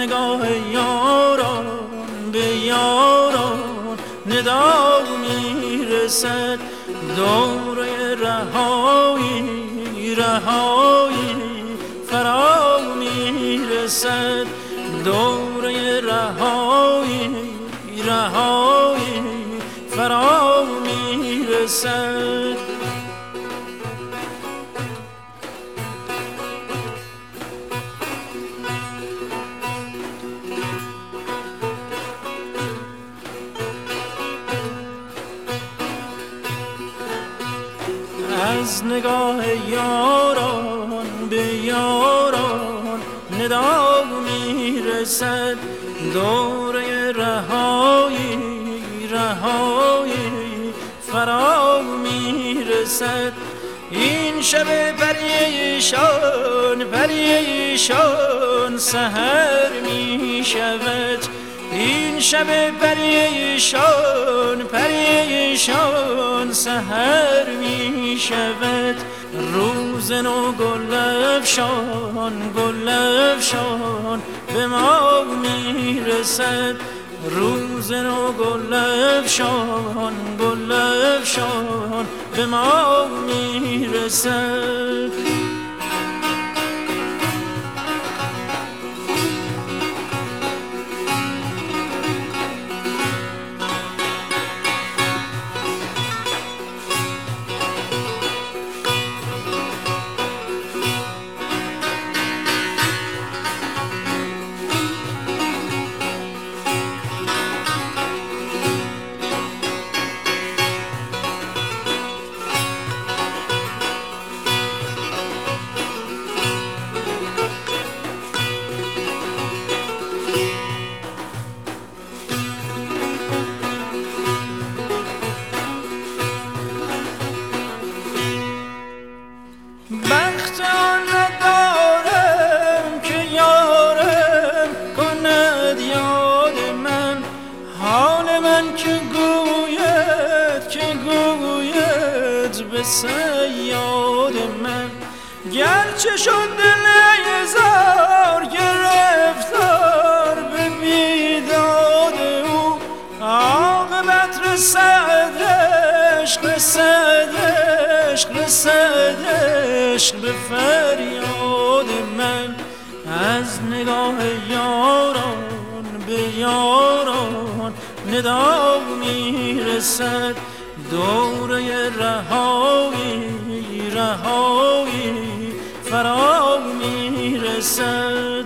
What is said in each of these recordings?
نگاه یاران به یاران ندا میرسد، دوره رهایی رهایی فرا میرسد، دوره رهایی رهایی فرا میرسد. از نگاه یاران به یاران ندا میرسد، دوره رهایی رهایی فرا میرسد. این شب پریشان پریشان سحر می شود، این شب پریشان پریشان سحر می شود. روز نو گل افشان گل افشان به ما می رسد، روز نو گل افشان گل افشان به ما می رسد. بخت آن ندارم که یارم کند یاد من، حال من که گوید به صیاد من. گرچه شد دل زار گرفتار به بیداد او، عاقبت رسد عشق رسد عشق رسد عشق به فریاد من. از نگاه یاران به یاران ندا میرسد، دوره رهایی رهایی فرا میرسد.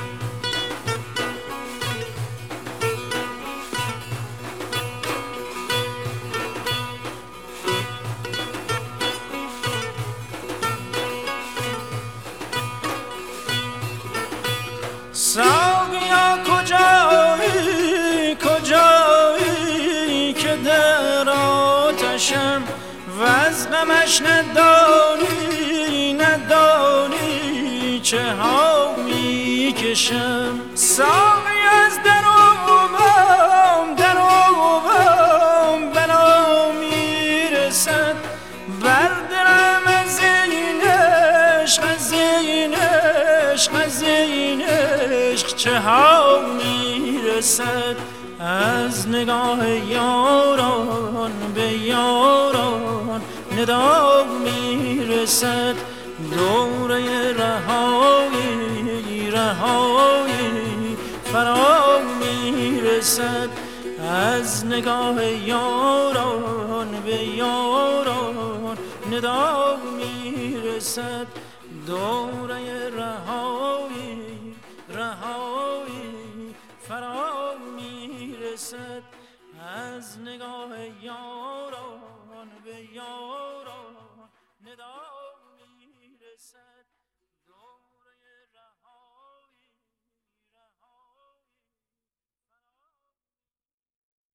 ساقیا کجایی کجایی که در آتشم و از غمش ندانی ندانی چه ها میکشم. ساقی از دروم بلا میرسد، بر دلم از این عشق از این عشق از این عشق چه ها میرسد. از نگاه یاران به یاران ندا میرسد، دوره رهایی رهایی فرا میرسد. از نگاه یاران به یاران ندا میرسد، دوره رهایی رهایی فرا میرسد. از نگاه یاران به یاران ندا میرسد.